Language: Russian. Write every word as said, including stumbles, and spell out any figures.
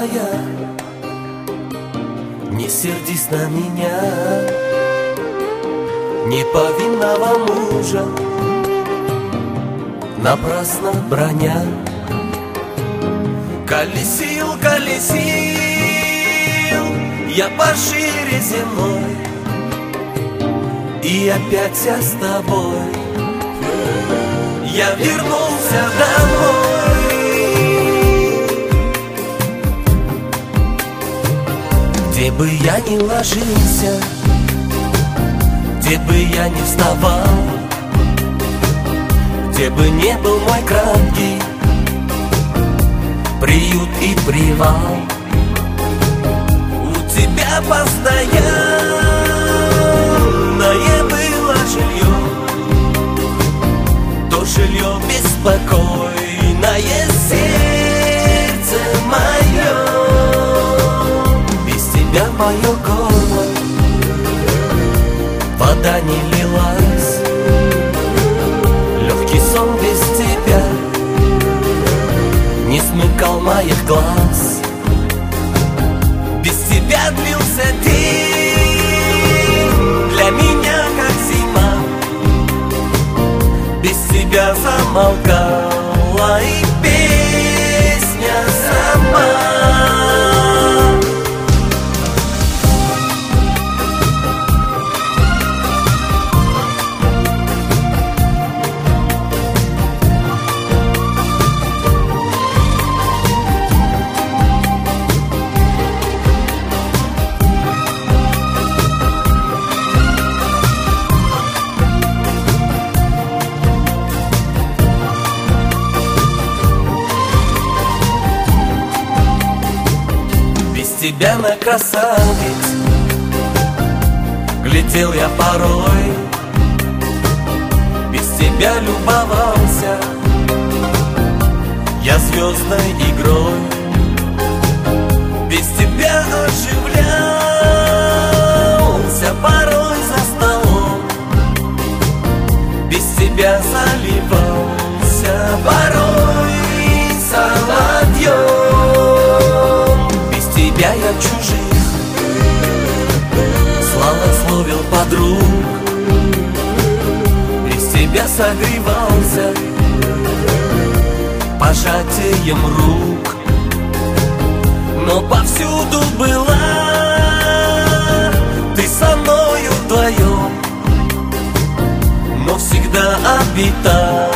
моя, не сердись на меня, неповинного мужа напрасно броня. Колесил, колесил я пошире земной, и опять я с тобой. Я вернулся домой. Где бы я ни ложился, где бы я ни вставал, где бы не был мой краткий приют и привал, у тебя постоянное было жилье, то жилье беспокойное сердце мое. Без тебя мое горло вода не лилась, легкий сон без тебя не смыкал моих глаз. Без тебя длился день, для меня как зима. Без тебя замолкала и песня сама. Тебя на красавиц глядел я порой, без тебя любовался я звездной игрой, без тебя оживлялся порой за столом, без тебя заливался порой соловьем. Тебя я чужих славословил подруг, без тебя согревался пожатием рук. Но повсюду была ты со мною вдвоем, но всегда обитала